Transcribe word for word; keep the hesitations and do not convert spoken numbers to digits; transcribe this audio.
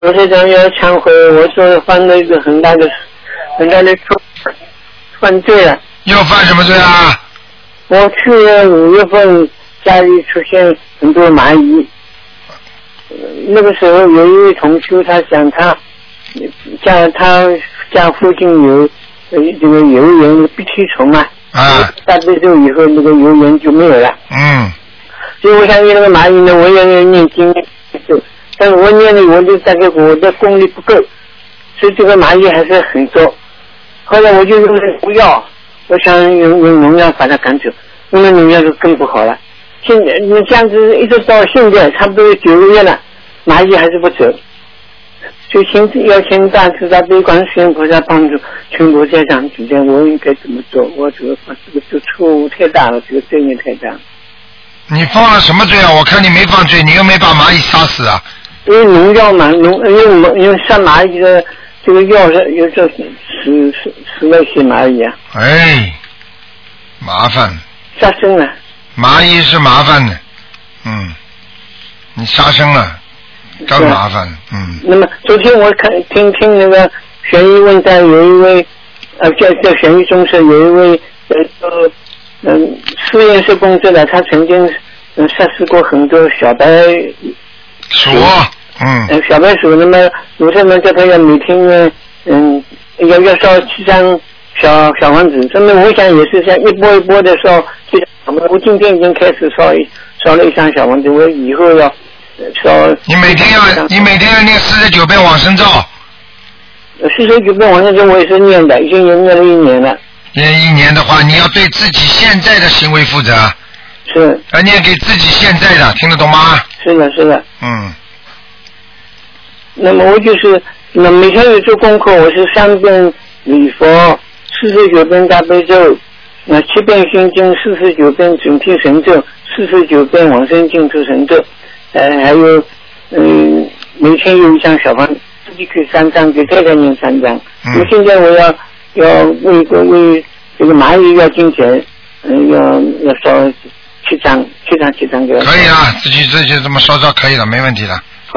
罗台长要忏悔，我说犯了一个很大的很大的错，犯罪了。 又犯什么罪啊？ 我去年五月份家里出现很多蚂蚁，那个时候有一位同修，他想他家他家附近有呃这个油盐鼻涕虫啊， 啊， 大悲咒以后那个油盐就没有了。 嗯。 所以我想那个蚂蚁呢，我也要念经，但是我念的我就大概我的功力不够，所以这个蚂蚁还是很多。后来我就用了农药，我想用用农药把它赶走，用了农药就更不好了。现在你这样子一直到现在差不多九个月了，蚂蚁还是不走。所以现在要请大慈大悲观世音菩萨帮助，请菩萨讲指点我应该怎么做。我这个这个这错误太大了，这个罪孽太大了。 你放了什么罪啊？我看你没放罪，你又没把蚂蚁杀死啊。 因为农药嘛，农用用杀蚂蚁的这个药是有这死死死了些蚂蚁啊。 哎，麻烦。 杀生了。 蚂蚁是麻烦的，嗯，你杀生了，更麻烦，嗯。 那么昨天我看听听那个悬疑问答，有一位呃叫叫悬疑中社有一位呃嗯实验室工作的，他曾经嗯杀死过很多小白鼠，嗯， 呃小白鼠。那么卢太们叫他要每天呢嗯要要烧七张小小房子，那么我想也是像一波一波的烧。我今天已经开始烧一烧了一张小房子，我以后要烧。 你每天要你每天要念四十九遍往生咒。 四十九遍往生咒我也是念的，已经念了一年了。 念一年的话，你要对自己现在的行为负责。 是。 要念给自己现在的，听得懂吗？ 是的，是的。 嗯。 那么我就是那每天有做功课，我是三遍礼佛，四十九遍大悲咒。那七遍心经，四十九遍准提神咒，四十九遍往生净土神咒，呃，还有嗯，每天有一张小房，自己可以三张，给太太念三张。嗯。我现在我要要为个为这个蚂蚁要金钱，嗯，要要烧七张，七张七张给。 可以啊，自己自己这么烧烧可以了，没问题的。